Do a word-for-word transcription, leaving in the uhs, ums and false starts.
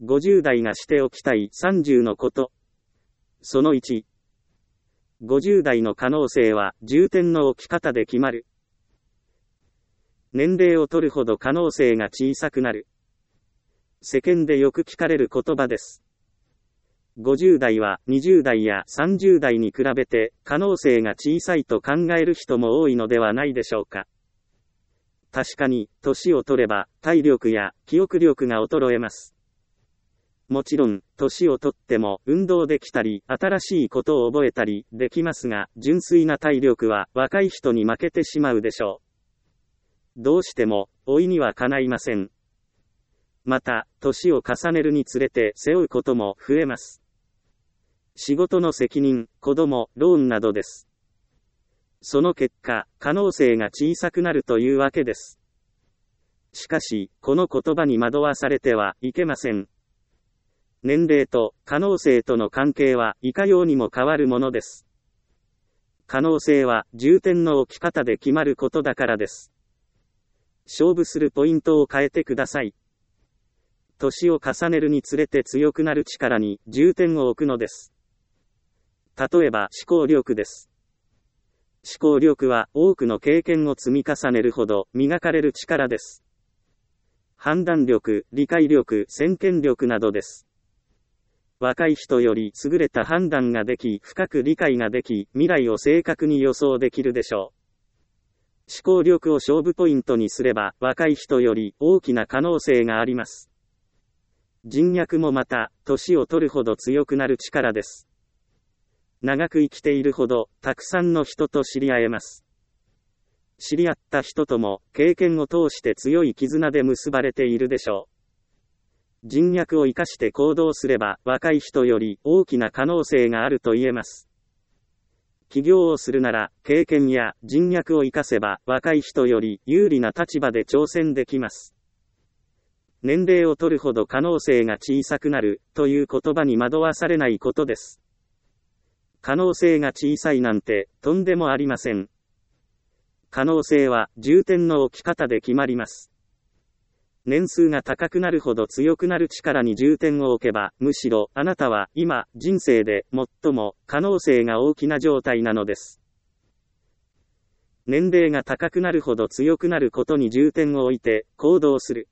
ごじゅう代がしておきたいさんじゅうのこと。そのいち。ごじゅう代の可能性は重点の置き方で決まる。年齢を取るほど可能性が小さくなる。世間でよく聞かれる言葉です。ごじゅう代はにじゅう代やさんじゅう代に比べて可能性が小さいと考える人も多いのではないでしょうか。確かに、年を取れば体力や記憶力が衰えます。もちろん、年を取っても運動できたり、新しいことを覚えたりできますが、純粋な体力は若い人に負けてしまうでしょう。どうしても、老いにはかないません。また、年を重ねるにつれて背負うことも増えます。仕事の責任、子供、ローンなどです。その結果、可能性が小さくなるというわけです。しかし、この言葉に惑わされてはいけません。年齢と可能性との関係はいかようにも変わるものです。可能性は重点の置き方で決まることだからです。勝負するポイントを変えてください。年を重ねるにつれて強くなる力に重点を置くのです。例えば思考力です。思考力は多くの経験を積み重ねるほど磨かれる力です。判断力、理解力、先見力などです。若い人より優れた判断ができ、深く理解ができ、未来を正確に予想できるでしょう。思考力を勝負ポイントにすれば、若い人より大きな可能性があります。人脈もまた、年を取るほど強くなる力です。長く生きているほど、たくさんの人と知り合えます。知り合った人とも、経験を通して強い絆で結ばれているでしょう。人脈を生かして行動すれば、若い人より大きな可能性があると言えます。起業をするなら、経験や人脈を生かせば、若い人より有利な立場で挑戦できます。年齢を取るほど可能性が小さくなる、という言葉に惑わされないことです。可能性が小さいなんて、とんでもありません。可能性は、重点の置き方で決まります。年数が高くなるほど強くなる力に重点を置けば、むしろ、あなたは、今、人生で、最も、可能性が大きな状態なのです。年齢が高くなるほど強くなることに重点を置いて、行動する。